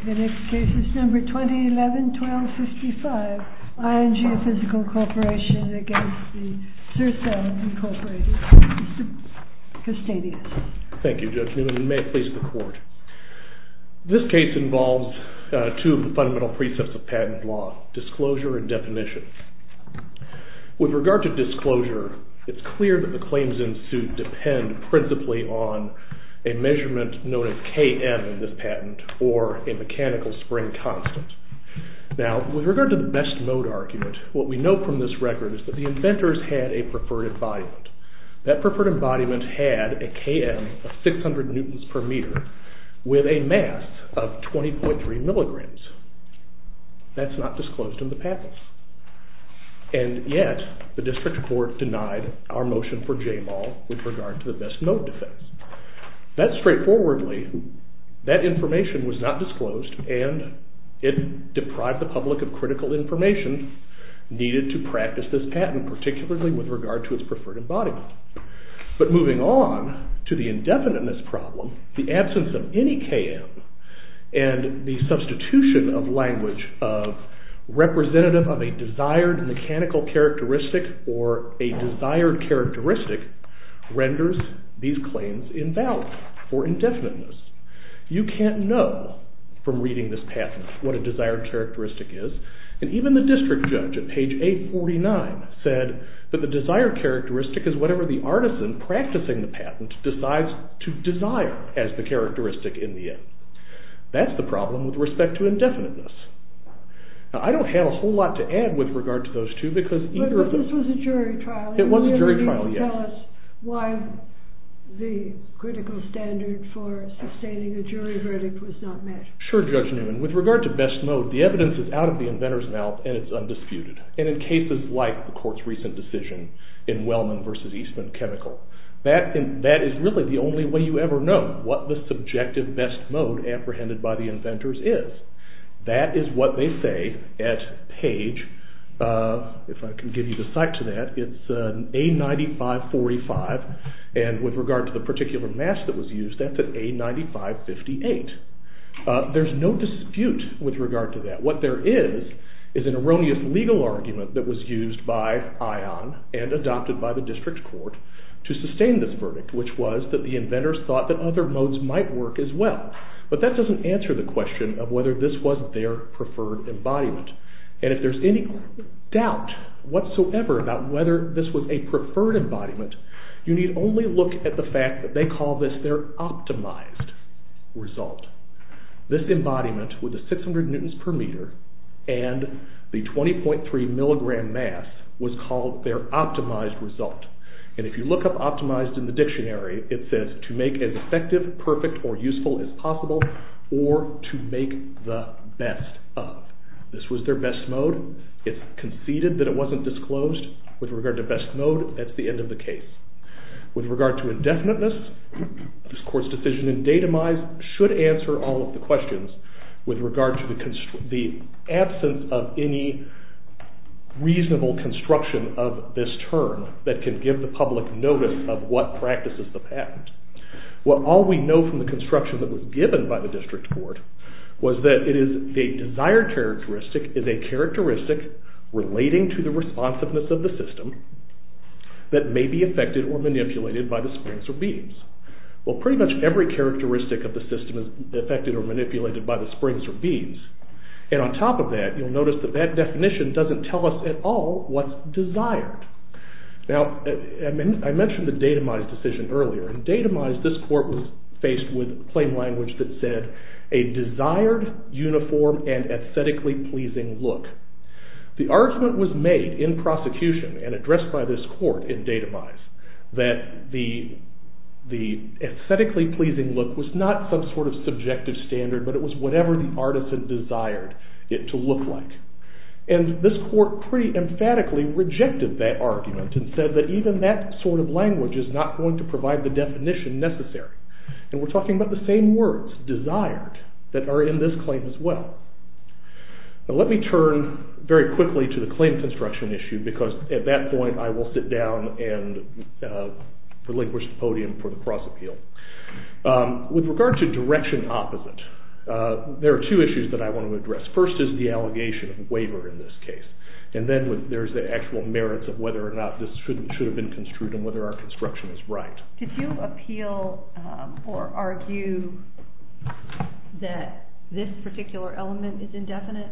The next case is number 2011-1255, ING Physical Corporation against the Sercel Incorporated. Mr. Custodius. Thank you, Judge Newman, and may it please the Court. This case involves two of the fundamental precepts of patent law, disclosure and definition. With regard to disclosure, it's clear that the claims in suit depend principally on a measurement known as Km in this patent, or a mechanical spring constant. Now, with regard to the best mode argument, what we know from this record is that the inventors had a preferred embodiment. That preferred embodiment had a Km of 600 newtons per meter with a mass of 20.3 milligrams. That's not disclosed in the patents. And yet, the district court denied our motion for J-Mal with regard to the best mode defense. That straightforwardly, that information was not disclosed, and it deprived the public of critical information needed to practice this patent, particularly with regard to its preferred embodiment. But moving on to the indefiniteness problem, the absence of any Km and the substitution of language of representative of a desired mechanical characteristic or a desired characteristic renders these claims invalid for indefiniteness. You can't know from reading this patent what a desired characteristic is, and even the district judge at page 849 said that the desired characteristic is whatever the artisan practicing the patent decides to desire as the characteristic in the end. That's the problem with respect to indefiniteness. Now, I don't have a whole lot to add with regard to those two because either of them... But this was a jury trial. It was a jury trial, yes. Tell us why the critical standard for sustaining a jury verdict was not met. Sure, Judge Newman. With regard to best mode, the evidence is out of the inventor's mouth and it's undisputed. And in cases like the court's recent decision in Wellman versus Eastman Chemical, that is really the only way you ever know what the subjective best mode apprehended by the inventors is. That is what they say at page, if I can give you the cite to that, it's A9545, and with regard to the particular mass that was used, that's at A9558. There's no dispute with regard to that. What there is an erroneous legal argument that was used by ION and adopted by the district court to sustain this verdict, which was that the inventors thought that other modes might work as well. But that doesn't answer the question of whether this was their preferred embodiment. And if there's any doubt whatsoever about whether this was a preferred embodiment, you need only look at the fact that they call this their optimized result. This embodiment with the 600 newtons per meter and the 20.3 milligram mass was called their optimized result. And if you look up optimized in the dictionary, it says to make as effective, perfect, or useful as possible, or to make the best of. This was their best mode. It's conceded that it wasn't disclosed. With regard to best mode, that's the end of the case. With regard to indefiniteness, this court's decision in Datamize should answer all of the questions with regard to the absence of any reasonable construction of this term that can give the public notice of what practices the patent. Well, all we know from the construction that was given by the district court was that it is a desired characteristic, is a characteristic relating to the responsiveness of the system that may be affected or manipulated by the springs or beams. Well, pretty much every characteristic of the system is affected or manipulated by the springs or beams. And on top of that, you'll notice that that definition doesn't tell us at all what's desired. Now, I mentioned the Datamize decision earlier. In Datamize, this court was faced with plain language that said, a desired, uniform, and aesthetically pleasing look. The argument was made in prosecution and addressed by this court in Datamize that the aesthetically pleasing look was not some sort of subjective standard, but it was whatever the artisan desired it to look like. And this court pretty emphatically rejected that argument and said that even that sort of language is not going to provide the definition necessary. And we're talking about the same words, desired, that are in this claim as well. Now let me turn very quickly to the claim construction issue, because at that point I will sit down and relinquish the podium for the cross appeal. With regard to direction opposite, there are two issues that I want to address. First is the allegation of waiver in this case. And then there's the actual merits of whether or not this should have been construed and whether our construction is right. Did you appeal or argue that this particular element is indefinite?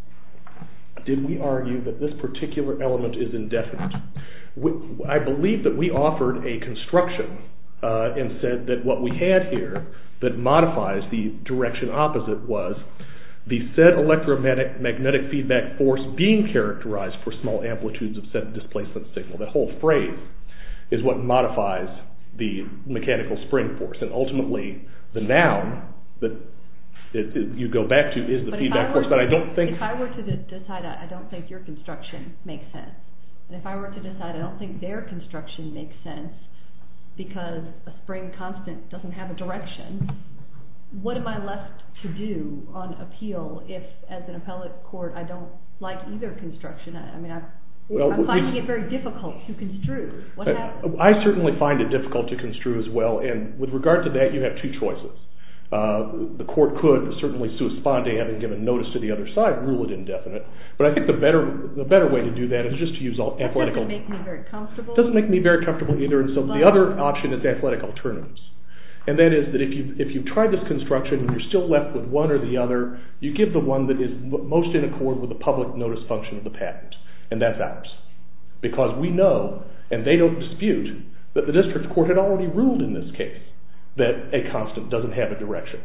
Did we argue that this particular element is indefinite? I believe that we offered a construction and said that what we had here that modifies the direction opposite was the said electromagnetic feedback force being characterized for small amplitudes of said displacement signal. That whole phrase is what modifies the mechanical spring force. And ultimately, the noun that you go back to is the feedback force. But I don't think... If I were to decide I don't think your construction makes sense, and if I were to decide I don't think their construction makes sense because a spring constant doesn't have a direction, what am I left to do on appeal if, as an appellate court, I don't like either construction? I'm finding it very difficult to construe. What happens? I certainly find it difficult to construe as well, and with regard to that, you have two choices. The court could certainly sua sponte, having given notice to the other side, rule it indefinite. But I think the better way to do that is just to use athletic... That doesn't make me very comfortable. It doesn't make me very comfortable either, and so the other option is athletic alternatives. And that is that if you've tried this construction and you're still left with one or the other, you give the one that is most in accord with the public notice function of the patent, and that's ours. Because we know, and they don't dispute, that the district court had already ruled in this case that a constant doesn't have a direction.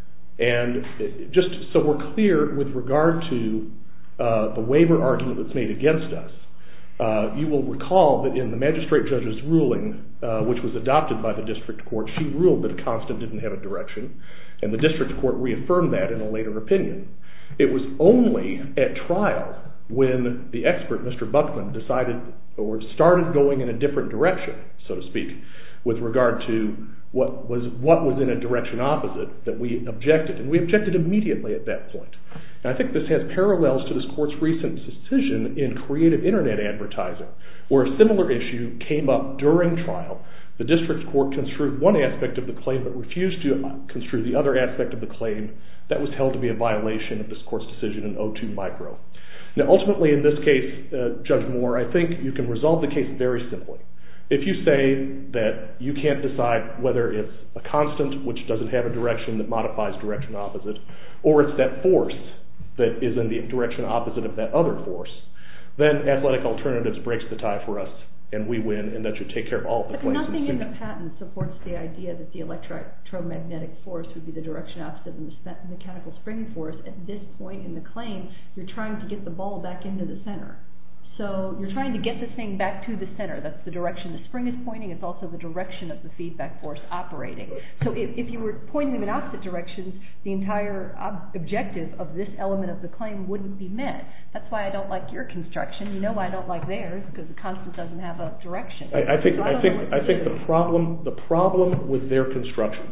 And just so we're clear with regard to the waiver argument that's made against us, you will recall that in the magistrate judge's ruling, which was adopted by the district court, she ruled that a constant didn't have a direction, and the district court reaffirmed that in a later opinion. It was only at trial when the expert, Mr. Buckman, decided or started going in a different direction, so to speak, with regard to what was in a direction opposite that we objected, and we objected immediately at that point. And I think this has parallels to this court's recent decision in creative internet advertising, where a similar issue came up during trial. The district court construed one aspect of the claim but refused to construe the other aspect of the claim that was held to be a violation of this court's decision in O2 Micro. Now ultimately in this case, Judge Moore, I think you can resolve the case very simply. If you say that you can't decide whether it's a constant which doesn't have a direction that modifies direction opposite, or it's that force that is in the direction opposite of that other force, then athletic alternatives breaks the tie for us, and we win, and that should take care of all the claims. But nothing in the patent supports the idea that the electromagnetic force would be the direction opposite of the mechanical spring force. At this point in the claim, you're trying to get the ball back into the center. So you're trying to get this thing back to the center. That's the direction the spring is pointing. It's also the direction of the feedback force operating. So if you were pointing them in opposite directions, the entire objective of this element of the claim wouldn't be met. That's why I don't like your construction. You know why I don't like theirs, because the constant doesn't have a direction. I think the problem with their construction,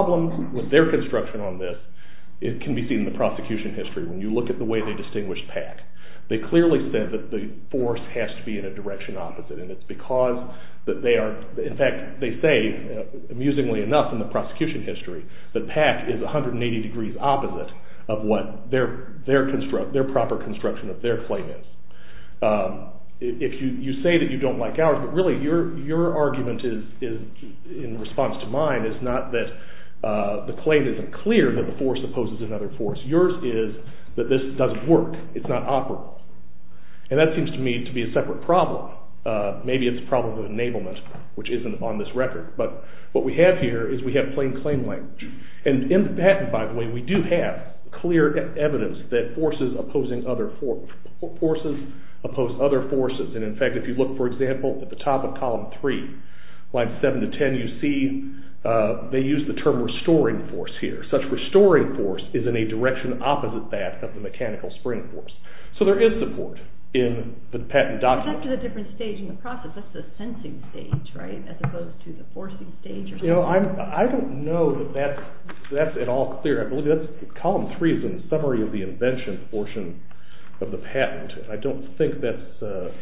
on this, it can be seen in the prosecution history. When you look at the way they distinguished PAC, they clearly said that the force has to be in a direction opposite, and it's because that they are, in fact, they say, amusingly enough in the prosecution history, that PAC is 180 degrees opposite of what their proper construction of their claim is. If you say that you don't like ours, but really your argument is in response to mine, is not that the claim isn't clear that the force opposes another force. Yours is that this doesn't work. It's not operable. And that seems to me to be a separate problem. Maybe it's a problem of enablement, which isn't on this record. But what we have here is we have plain claim language. And in the patent, by the way, we do have clear evidence that forces opposing other forces oppose other forces. And in fact, if you look, for example, at the top of column 3, lines 7 to 10, you see they use the term restoring force here. Such restoring force is in a direction opposite that of the mechanical spring force. So there is support in the patent document. But that's a different stage in the process. That's the sensing stage, right, as opposed to the forcing stage or something. You know, I don't know that that's at all clear. I believe that's column 3 is in the summary of the invention portion of the patent. I don't think that's...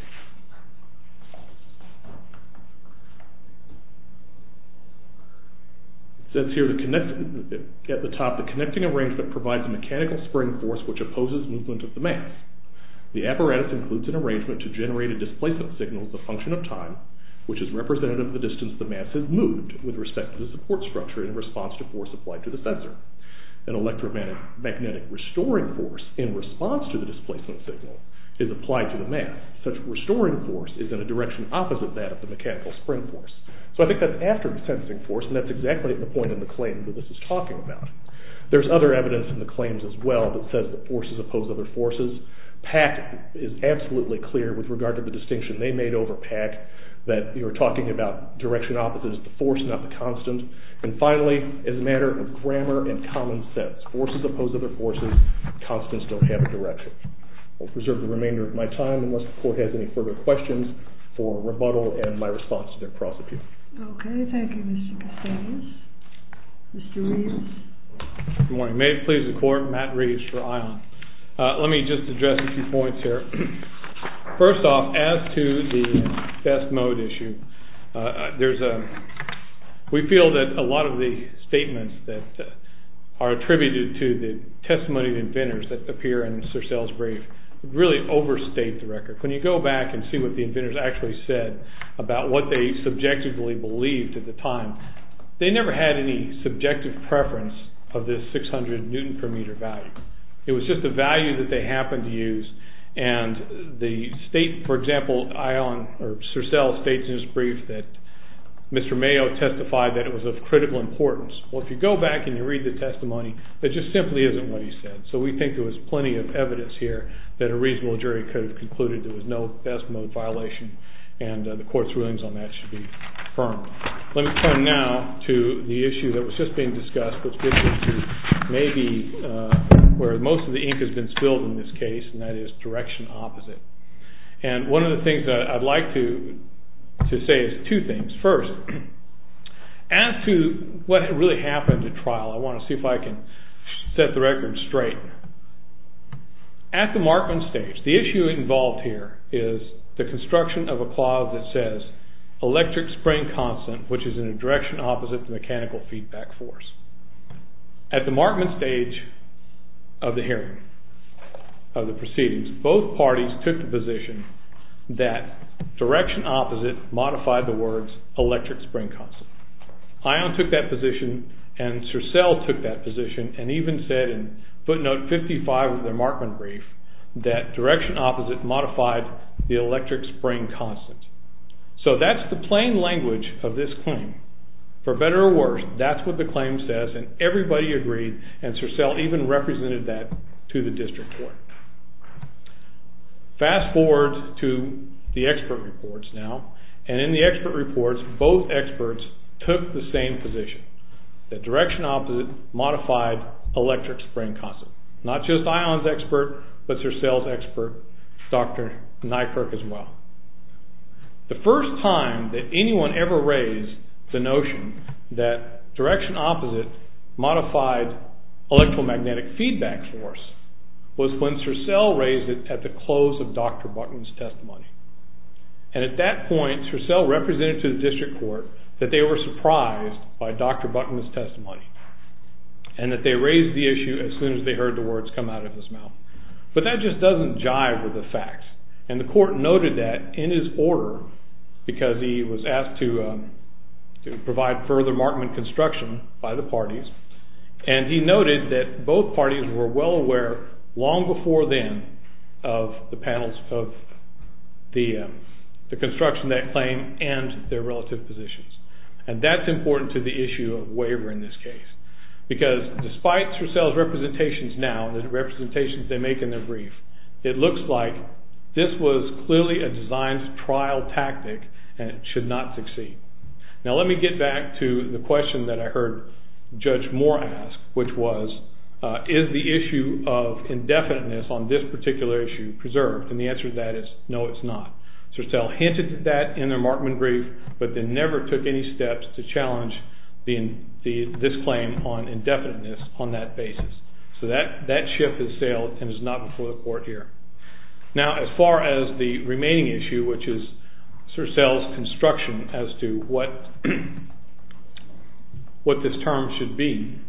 It says here, at the top, the connecting arrangement provides a mechanical spring force which opposes movement of the mass. The apparatus includes an arrangement to generate a displacement signal as a function of time, which is representative of the distance the mass has moved with respect to the support structure in response to force applied to the sensor. An electromagnetic restoring force in response to the displacement signal is applied to the mass. Such restoring force is in a direction opposite that of the mechanical spring force. So I think that's after the sensing force, and that's exactly at the point in the claim that this is talking about. There's other evidence in the claims as well that says that forces oppose other forces. PAC is absolutely clear with regard to the distinction they made over PAC, that you're talking about direction opposite is the force, not the constant. And finally, as a matter of grammar and common sense, forces oppose other forces, constants don't have a direction. I'll preserve the remainder of my time unless the court has any further questions for rebuttal and my response to their cross appeal. Okay, thank you, Mr. Castanis. Mr. Reeves. Good morning. May it please the court, Matt Reeves for ION. Let me just address a few points here. First off, as to the best mode issue, we feel that a lot of the statements that are attributed to the testimony of inventors that appear in Sercell's brief really overstate the record. When you go back and see what the inventors actually said about what they subjectively believed at the time, they never had any subjective preference of this 600 Newton per meter value. It was just a value that they happened to use, and the state, for example, Sercell states in his brief that Mr. Mayo testified that it was of critical importance. Well, if you go back and you read the testimony, that just simply isn't what he said. So we think there was plenty of evidence here that a reasonable jury could have concluded there was no best mode violation, and the court's rulings on that should be affirmed. Let me turn now to the issue that was just being discussed, which gets into maybe where most of the ink has been spilled in this case, and that is direction opposite. And one of the things that I'd like to say is two things. First, as to what really happened at trial, I want to see if I can set the record straight. At the Markman stage, the issue involved here is the construction of a clause that says electric spring constant, which is in a direction opposite the mechanical feedback force. At the Markman stage of the hearing, of the proceedings, both parties took the position that direction opposite modified the words electric spring constant. ION took that position, and Sercell took that position, and even said in footnote 55 of their Markman brief that direction opposite modified the electric spring constant. So that's the plain language of this claim. For better or worse, that's what the claim says, and everybody agreed, and Sercell even represented that to the district court. Fast forward to the expert reports now, and in the expert reports, both experts took the same position, that direction opposite modified electric spring constant. Not just ION's expert, but Sercell's expert, Dr. Nykirk as well. The first time that anyone ever raised the notion that direction opposite modified electromagnetic feedback force was when Sercell raised it at the close of Dr. Buckman's testimony. And at that point, Sercell represented to the district court that they were surprised by Dr. Buckman's testimony, and that they raised the issue as soon as they heard the words come out of his mouth. But that just doesn't jive with the facts. And the court noted that in his order, because he was asked to provide further Markman construction by the parties, and he noted that both parties were well aware long before then of the panels of the construction of that claim and their relative positions. And that's important to the issue of waiver in this case. Because despite Sercell's representations now, the representations they make in their brief, it looks like this was clearly a designed trial tactic and it should not succeed. Now let me get back to the question that I heard Judge Moore ask, which was, is the issue of indefiniteness on this particular issue preserved? And the answer to that is no, it's not. Sercell hinted at that in their Markman brief, but they never took any steps to challenge this claim on indefiniteness on that basis. So that ship has sailed and is not before the court here. Now, as far as the remaining issue, which is Sercell's construction as to what what this term should be.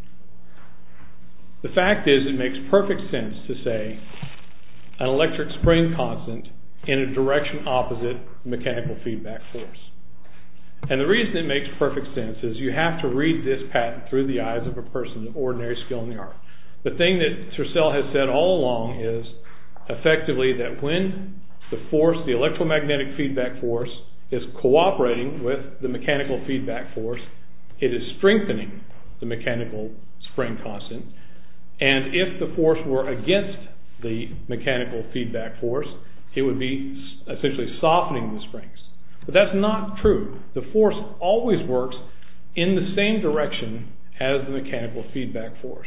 The fact is, it makes perfect sense to say an electric spring constant in a direction opposite mechanical feedback force. And the reason it makes perfect sense is you have to read this patent through the eyes of a person of ordinary skill in the art. The thing that Sercel has said all along is effectively that when the force, the electromagnetic feedback force, is cooperating with the mechanical feedback force, it is strengthening the mechanical spring constant. And if the force were against the mechanical feedback force, it would be essentially softening the springs. But that's not true. The force always works in the same direction as the mechanical feedback force.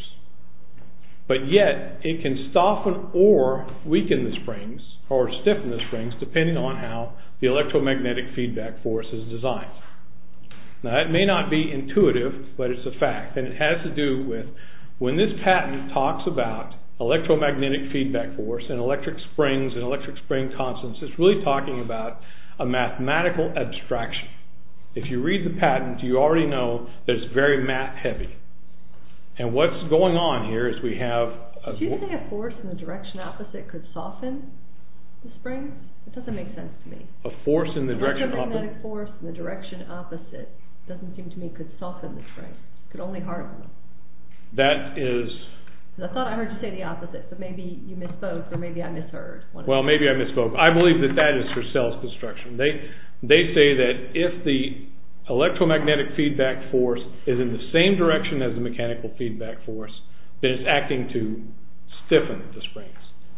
But yet, it can soften or weaken the springs, or stiffen the springs, depending on how the electromagnetic feedback force is designed. Now, that may not be intuitive, but it's a fact. And it has to do with when this patent talks about electromagnetic feedback force and electric springs and electric spring constants, it's really talking about a mathematical abstraction. If you read the patent, you already know that it's very math heavy. And what's going on here is we have... Did you say a force in the direction opposite could soften the springs? It doesn't make sense to me. A force in the direction opposite? Electromagnetic force in the direction opposite doesn't seem to me could soften the springs. It could only harden them. That is... I thought I heard you say the opposite, but maybe you misspoke or maybe I misheard. Well, maybe I misspoke. I believe that is Sercel's construction. They say that if the electromagnetic feedback force is in the same direction as the mechanical feedback force, then it's acting to stiffen the springs.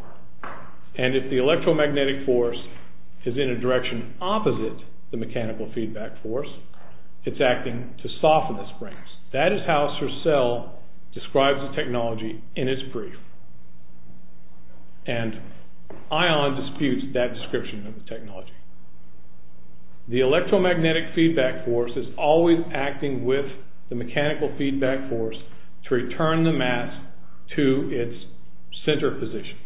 And if the electromagnetic force is in a direction opposite the mechanical feedback force, it's acting to soften the springs. That is how Sercel describes the technology in its brief. And ION disputes that description of the technology. The electromagnetic feedback force is always acting with the mechanical feedback force to return the mass to its center position.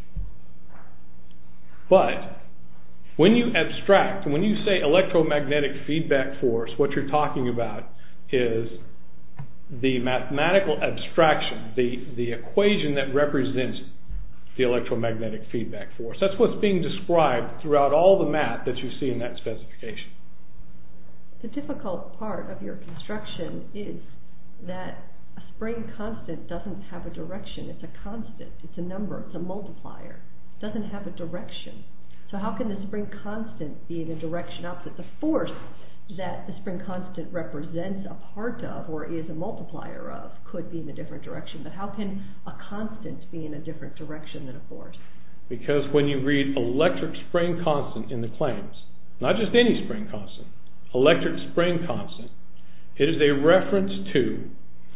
But when you abstract, when you say electromagnetic feedback force, what you're talking about is the mathematical abstraction, the equation that represents the electromagnetic feedback force. That's what's being described throughout all the math that you see in that specification. The difficult part of your construction is that a spring constant doesn't have a direction. It's a constant. It's a number. It's a multiplier. It doesn't have a direction. So how can the spring constant be in a direction opposite? The force that the spring constant represents a part of or is a multiplier of could be in a different direction. But how can a constant be in a different direction than a force? Because when you read electric spring constant in the claims, not just any spring constant, electric spring constant, it is a reference to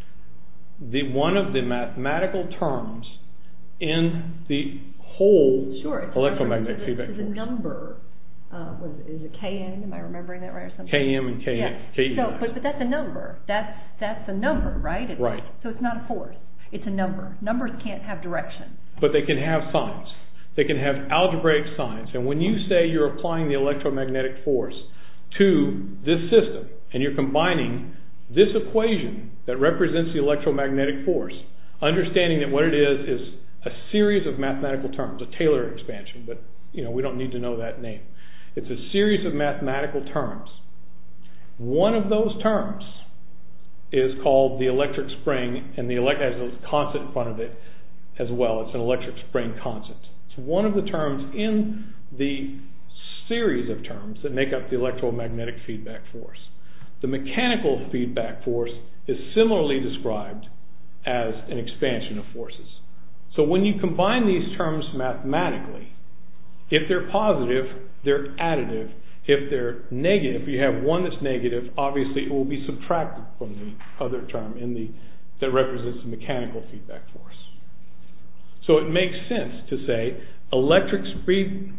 one of the mathematical terms in the whole electromagnetic feedback force. It's a number. Is it Kn? Am I remembering that right or something? Km and Ke. Yeah. But that's a number. That's a number, right? Right. So it's not a force. It's a number. Numbers can't have direction. But they can have signs. They can have algebraic signs. And when you say you're applying the electromagnetic force to this system, and you're combining this equation that represents the electromagnetic force, understanding that what it is a series of mathematical terms, a Taylor expansion, but we don't need to know that name. It's a series of mathematical terms. One of those terms is called the electric spring, and the has a constant in front of it as well. It's an electric spring constant. It's one of the terms in the series of terms that make up the electromagnetic feedback force. The mechanical feedback force is similarly described as an expansion of forces. So when you combine these terms mathematically, if they're positive, they're additive. If they're negative, if you have one that's negative, obviously it will be subtracted from the other term that represents the mechanical feedback force. So it makes sense to say electric spring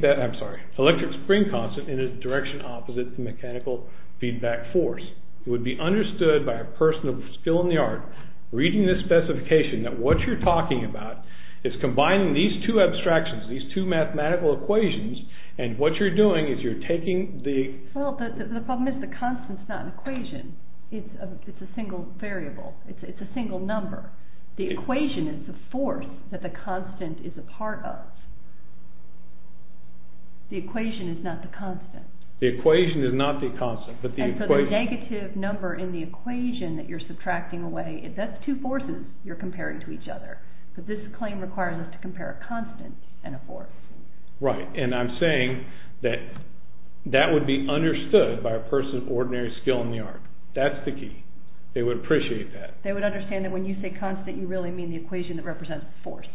constant in a direction opposite the mechanical feedback force. It would be understood by a person of skill in the art reading this specification that what you're talking about is combining these two abstractions, these two mathematical equations, and what you're doing is you're taking the... Well, the problem is the constant's not an equation. It's a single variable. It's a single number. The equation is the force that the constant is a part of. The equation is not the constant. The equation is not the constant, but the and equation... so the negative number in the equation that you're subtracting away, that's two forces you're comparing to each other. But this claim requires us to compare a constant and a force. Right, and I'm saying that that would be understood by a person of ordinary skill in the art. That's the key. They would appreciate that. They would understand that when you say constant, you really mean the equation that represents force.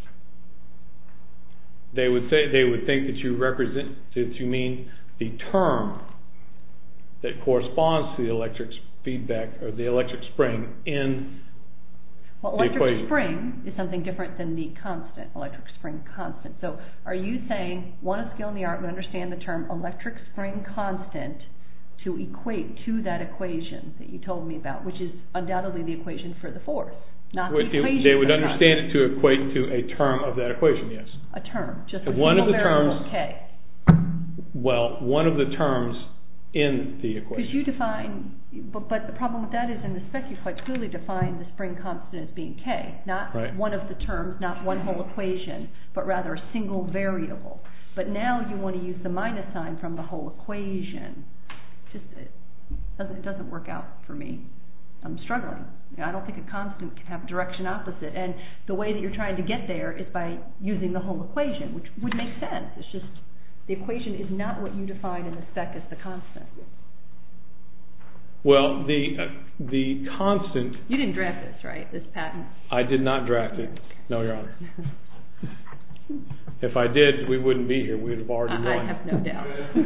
They would think that you mean the term that corresponds to the electric feedback or the electric spring in well, the equation. Electric spring is something different than the constant, electric spring constant. So are you saying one of skill in the art would understand the term electric spring constant to equate to that equation that you told me about, which is undoubtedly the equation for the force, not the equation. They would understand it to equate to a term of that equation, yes. A term, just a one of single the variable, terms, K. Well, one of the terms in the equation. Because you define, but the problem with that is in the spec you quite clearly define the spring constant as being K, not right. One of the terms, not one whole equation, but rather a single variable. But now you want to use the minus sign from the whole equation. It doesn't work out for me. I'm struggling. I don't think a constant can have direction opposite, and the way that you're trying to get there is by using the whole equation, which would make sense. It's just the equation is not what you define in the spec as the constant. Well, the constant... You didn't draft this, right, this patent? I did not draft it, no, Your Honor. If I did, we wouldn't be here. We would have already won. I have no doubt.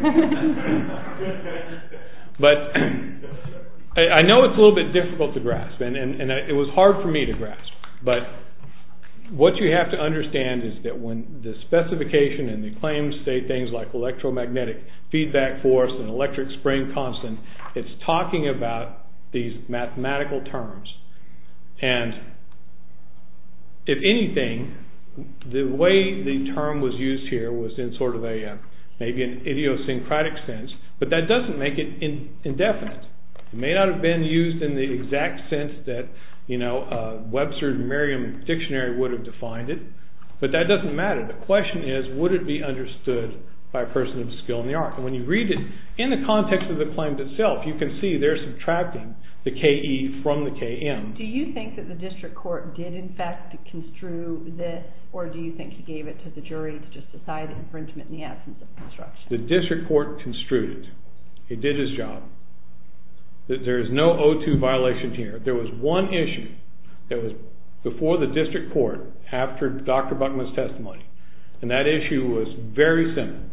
But I know it's a little bit difficult to grasp, and it was hard for me to grasp. But what you have to understand is that when the specification and the claims say things like electromagnetic feedback force and electric spring constant, it's talking about these mathematical terms. And if anything, the way the term was used here was in sort of maybe an idiosyncratic sense, but that doesn't make it indefinite. It may not have been used in the exact sense that Webster's Merriam Dictionary would have defined it, but that doesn't matter. The question is, would it be understood by a person of skill in the art? And when you read it in the context of the claims itself, you can see they're subtracting the KE from the KM. Do you think that the district court did in fact construe this, or do you think he gave it to the jury to just decide infringement in the absence of construction? The district court construed it. He did his job. There is no O2 violation here. There was one issue that was before the district court after Dr. Buckman's testimony, and that issue was very simple.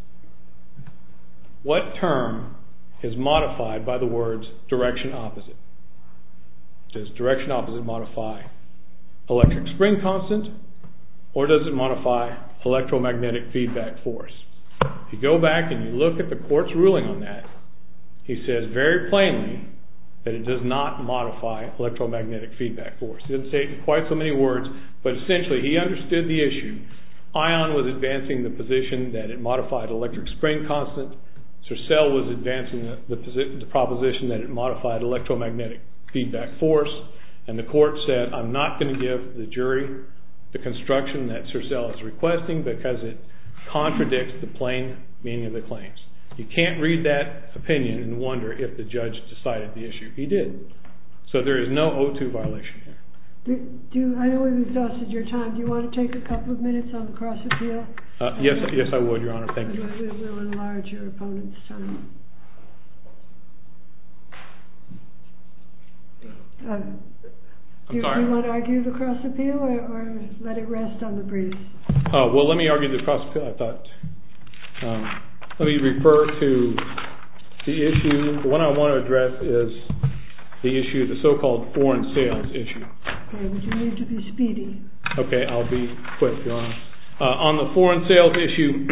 What term is modified by the words direction opposite? Does direction opposite modify electric spring constant, or does it modify electromagnetic feedback force? If you go back and you look at the court's ruling on that, he says very plainly that it does not modify electromagnetic feedback force. He didn't say it in quite so many words, but essentially he understood the issue. Ion was advancing the position that it modified electric spring constant. Sercel was advancing the proposition that it modified electromagnetic feedback force. And the court said, I'm not going to give the jury the construction that Sercel is requesting because it contradicts the plain meaning of the claims. You can't read that opinion and wonder if the judge decided the issue. He did. So there is no O2 violation here. I know we've exhausted your time. Do you want to take a couple of minutes on the cross appeal? Yes, I would, Your Honor. Thank you. We'll enlarge your opponent's time. Do you want to argue the cross appeal or let it rest on the briefs? Well, let me argue the cross appeal. I thought. Let me refer to the issue. The one I want to address is the issue, the so-called foreign sales issue. Okay, but you need to be speedy. Okay, I'll be quick, Your Honor. On the foreign sales issue,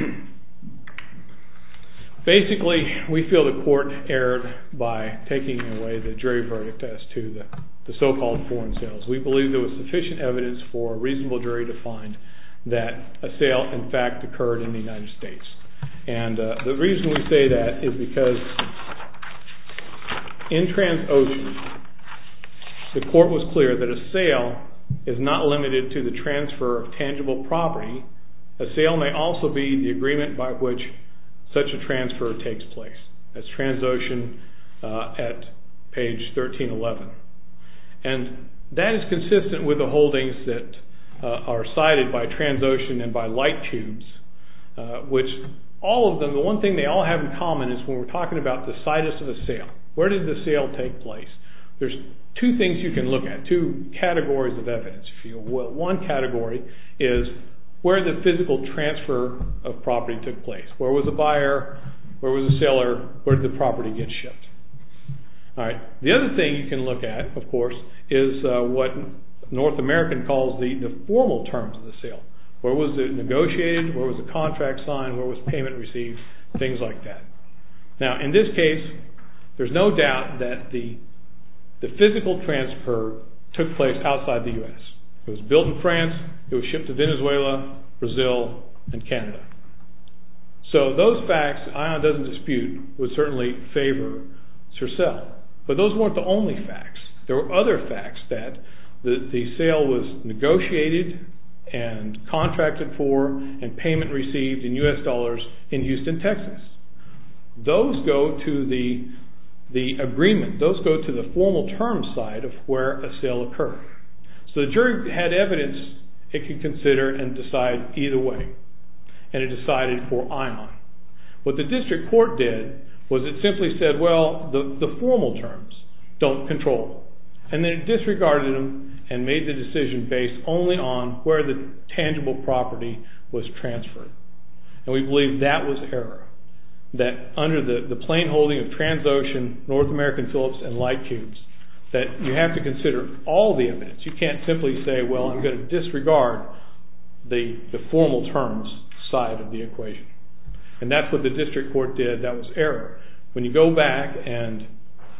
basically, we feel the court erred by taking away the jury verdict as to the so-called foreign sales. We believe there was sufficient evidence for a reasonable jury to find that a sale, in fact, occurred in the United States. And the reason we say that is because in Transocean, the court was clear that a sale is not limited to the transfer of tangible property. A sale may also be the agreement by which such a transfer takes place. That's Transocean at page 1311. And that is consistent with the holdings that are cited by Transocean and by Light Tubes, which all of them, the one thing they all have in common is when we're talking about the situs of a sale. Where did the sale take place? There's two things you can look at, two categories of evidence, if you will. One category is where the physical transfer of property took place. Where was the buyer? Where was the seller? Where did the property get shipped? All right. The other thing you can look at, of course, is what North American calls the formal terms of the sale. Where was it negotiated? Where was the contract signed? Where was payment received? Things like that. Now, in this case, there's no doubt that the physical transfer took place outside the U.S. It was built in France. It was shipped to Venezuela, Brazil, and Canada. So those facts, ION doesn't dispute, would certainly favor Sercel. But those weren't the only facts. There were other facts that the sale was negotiated and contracted for and payment received in U.S. dollars in Houston, Texas. Those go to the agreement. Those go to the formal term side of where a sale occurred. So the jury had evidence it could consider and decide either way. And it decided for ION. What the district court did was it simply said, well, the formal terms don't control. And then it disregarded them and made the decision based only on where the tangible property was transferred. And we believe that was error. That under the plain holding of Transocean, North American Phillips, and Light Tubes, that you have to consider all the evidence. You can't simply say, well, I'm going to disregard the formal terms side of the equation. And that's what the district court did. That was error. When you go back and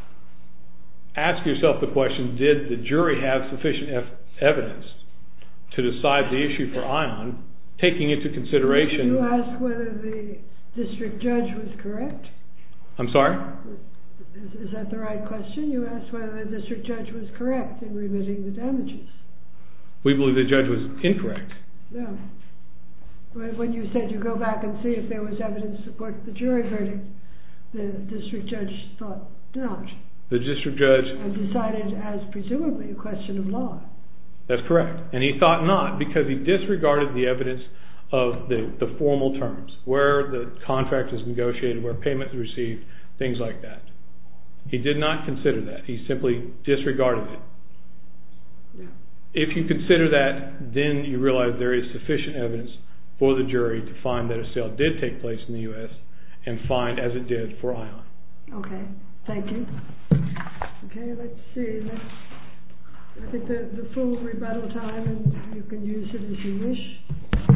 ask yourself the question, did the jury have sufficient evidence to decide the issue for ION, taking into consideration... You asked whether the district judge was correct? I'm sorry? Is that the right question? You asked whether the district judge was correct in remitting the damages. We believe the judge was incorrect. Yeah. When you said you go back and see if there was evidence to support the jury verdict, the district judge thought not. The district judge... And decided as presumably a question of law. That's correct. And he thought not because he disregarded the evidence of the formal terms, where the contract is negotiated, where payment is received, things like that. He did not consider that. He simply disregarded it. Yeah. If you consider that, then you realize there is sufficient evidence for the jury to find that a sale did take place in the U.S. and find as it did for ION. Okay, thank you. Okay, let's see. I think the full rebuttal time, and you can use it as you wish.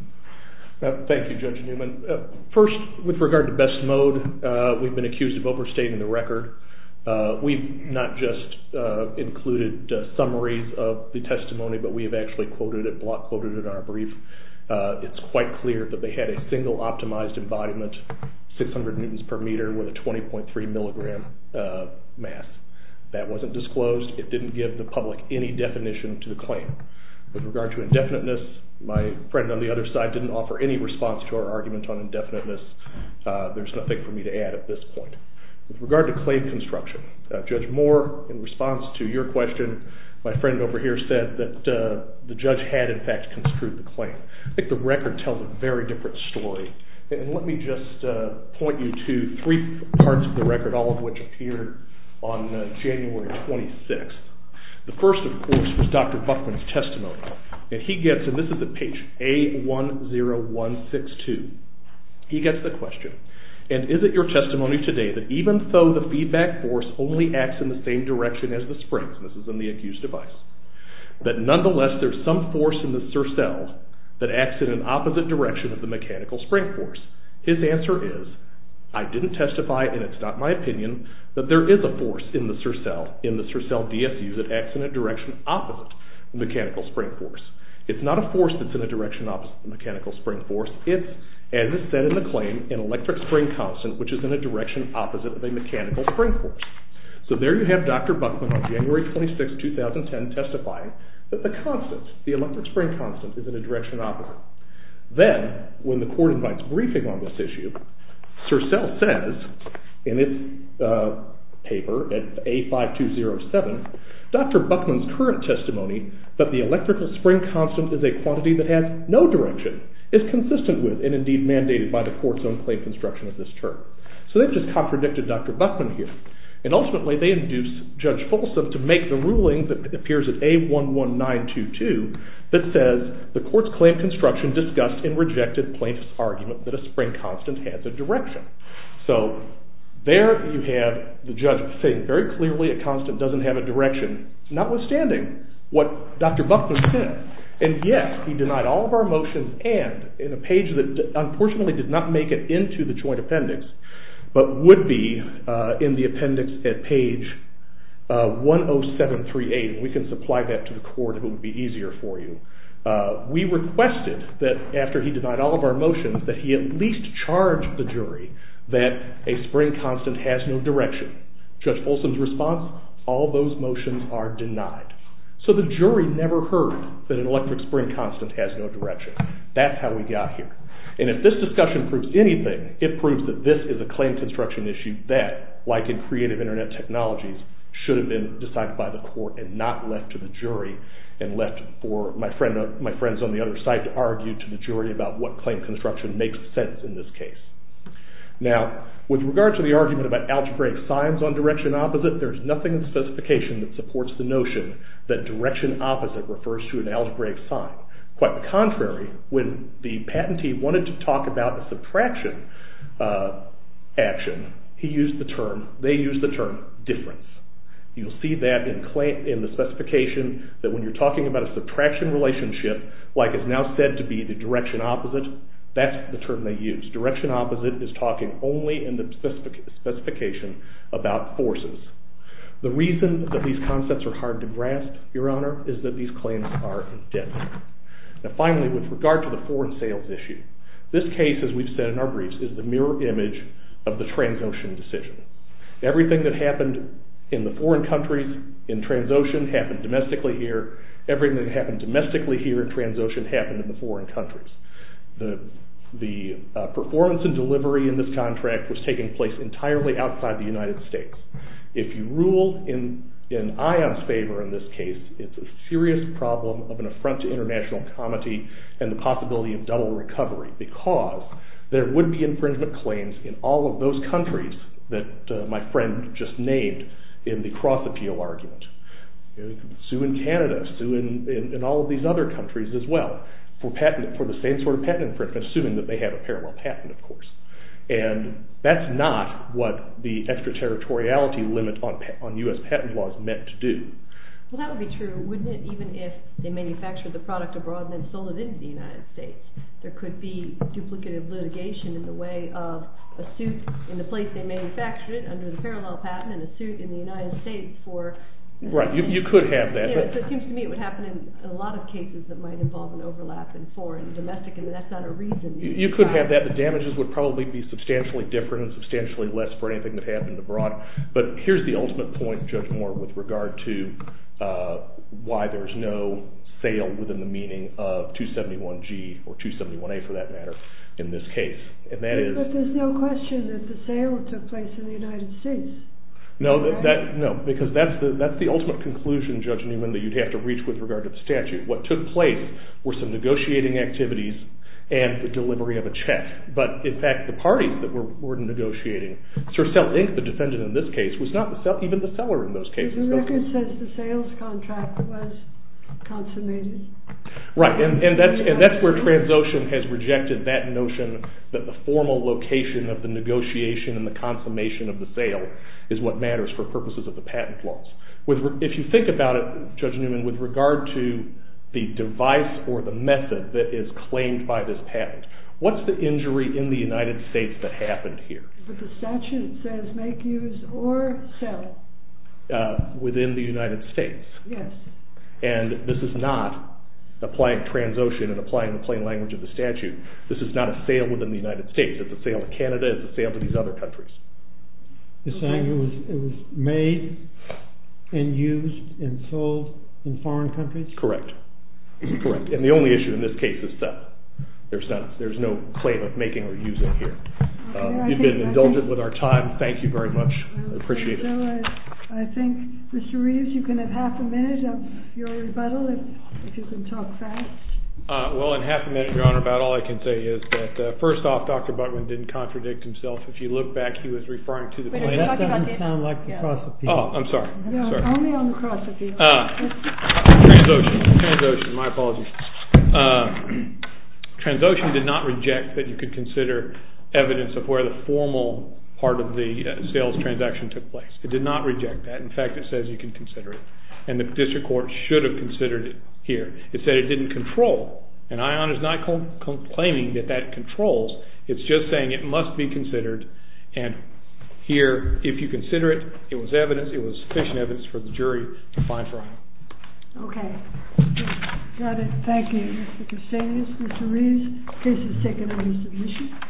Thank you, Judge Newman. First, with regard to best mode, we've been accused of overstating the record. We've not just included summaries of the testimony, but we have actually block quoted it in our brief. It's quite clear that they had a single optimized embodiment, 600 newtons per meter with a 20.3 milligram mass. That wasn't disclosed. It didn't give the public any definition to the claim. With regard to indefiniteness, my friend on the other side didn't offer any response to our argument on indefiniteness. There's nothing for me to add at this point. With regard to claim construction, Judge Moore, in response to your question, my friend over here said that the judge had in fact construed the claim. I think the record tells a very different story. And let me just point you to three parts of the record, all of which appeared on January 26th. The first, of course, was Dr. Buckman's testimony. And he gets, and this is at page A10162, he gets the question, and is it your testimony today that even though the feedback force only acts in the same direction as the springs, and this is in the accused device, that nonetheless there's some force in the Sercel that acts in an opposite direction of the mechanical spring force? His answer is, I didn't testify, and it's not my opinion, that there is a force in the Sercel DSU that acts in a direction opposite the mechanical spring force. It's not a force that's in a direction opposite the mechanical spring force. It's, as is said in the claim, an electric spring constant which is in a direction opposite of a mechanical spring force. So there you have Dr. Buckman on January 26, 2010 testifying that the constant, the electric spring constant, is in a direction opposite. Then, when the court invites briefing on this issue, Sercel says in its paper at A5207, Dr. Buckman's current testimony that the electrical spring constant is a quantity that has no direction is consistent with and indeed mandated by the court's own claim construction of this term. So they've just contradicted Dr. Buckman here. And ultimately they induce Judge Folsom to make the ruling that appears at A11922 that says the court's claim construction discussed and rejected plaintiff's argument that a spring constant has a direction. So there you have the judge saying very clearly a constant doesn't have a direction, notwithstanding what Dr. Buckman said. And yes, he denied all of our motions, and in a page that unfortunately did not make it into the joint appendix, but would be in the appendix at page 10738, and we can supply that to the court if it would be easier for you. We requested that after he denied all of our motions that he at least charge the jury that a spring constant has no direction. Judge Folsom's response, all those motions are denied. So the jury never heard that an electric spring constant has no direction. That's how we got here. And if this discussion proves anything, it proves that this is a claim construction issue that, like in creative internet technologies, should have been decided by the court and not left to the jury and left for my friends on the other side to argue to the jury about what claim construction makes sense in this case. Now, with regard to the argument about algebraic signs on direction opposite, there's nothing in the specification that supports the notion that direction opposite refers to an algebraic sign. Quite the contrary, when the patentee wanted to talk about a subtraction action, they used the term difference. You'll see that in the specification that when you're talking about a subtraction relationship, like is now said to be the direction opposite, that's the term they use. Direction opposite is talking only in the specification about forces. The reason that these concepts are hard to grasp, Your Honor, is that these claims are indefinite. Now finally, with regard to the foreign sales issue, this case, as we've said in our briefs, is the mirror image of the Transocean decision. Everything that happened in the foreign countries in Transocean happened domestically here. Everything that happened domestically here in Transocean happened in the foreign countries. The performance and delivery in this contract was taking place entirely outside the United States. If you rule in ION's favor in this case, it's a serious problem of an affront to international comity and the possibility of double recovery, because there would be infringement claims in all of those countries that my friend just named in the cross-appeal argument. Sue in Canada, sue in all of these other countries as well, for the same sort of patent infringement, assuming that they have a parallel patent, of course. And that's not what the extraterritoriality limit on U.S. patent law is meant to do. Well, that would be true, wouldn't it, even if they manufactured the product abroad and then sold it into the United States? There could be duplicative litigation in the way of a suit in the place they manufactured it under the parallel patent and a suit in the United States for... Right, you could have that. Yeah, so it seems to me it would happen in a lot of cases that might involve an overlap in foreign and domestic, and that's not a reason. You could have that. The damages would probably be substantially different and substantially less for anything that happened abroad. But here's the ultimate point, Judge Moore, with regard to why there's no sale within the meaning of 271G or 271A for that matter in this case. And that is... But there's no question that the sale took place in the United States. No, because that's the ultimate conclusion, Judge Newman, that you'd have to reach with regard to the statute. What took place were some negotiating activities and the delivery of a check. But in fact, the parties that were negotiating, Sercel Inc., the defendant in this case, was not even the seller in those cases. The record says the sales contract was consummated. Right, and that's where Transocean has rejected that notion that the formal location of the negotiation and the consummation of the sale is what matters for purposes of the patent laws. If you think about it, Judge Newman, with regard to the device or the method that is claimed by this patent, what's the injury in the United States that happened here? But the statute says make, use, or sell. Within the United States. Yes. And this is not applying Transocean and applying the plain language of the statute. This is not a sale within the United States. It's a sale to Canada. It's a sale to these other countries. You're saying it was made and used and sold in foreign countries? Correct. Correct. And the only issue in this case is sell. There's no claim of making or using here. You've been indulgent with our time. Thank you very much. I appreciate it. So I think, Mr. Reeves, you can have half a minute of your rebuttal if you can talk fast. Well, in half a minute, Your Honor, about all I can say is that, first off, Dr. Buckman didn't contradict himself. If you look back, he was referring to the plaintiff. That doesn't sound like the cross appeal. Oh, I'm sorry. No, sorry. only on the cross appeal. Transocean, my apologies. Transocean did not reject that you could consider evidence of where the formal part of the sales transaction took place. It did not reject that. In fact, it says you can consider it. And the district court should have considered it here. It said it didn't control. And ION is not claiming that controls. It's just saying it must be considered. And here, if you consider it, it was evidence. It was sufficient evidence for the jury to find for ION. Okay. Got it. Thank you, Mr. Castanis. Mr. Reeves, case is taken under submission.